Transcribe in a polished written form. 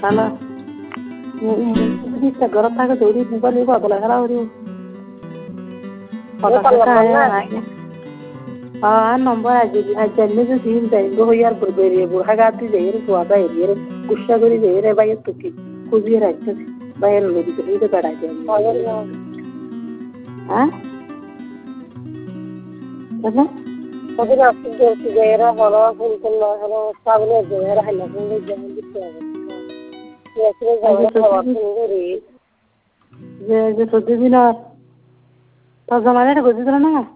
Halo. Bisa gerak tak ke duri bukan juga boleh kalau dia. Kalau saya nomor aja ni tu sih saya go yar berberi burhagati jadi suara ini kusya gori jadi bayar tuki kuzi raja bayar lebih tu itu pada aja. Ah? Apa? Tapi nak sejarah kalau pun kalau sabun sejarah hanya pun jangan dijual. Ya sejarah kalau pun ini. Je je tu di bina. Tak zaman ada kuzi tu na?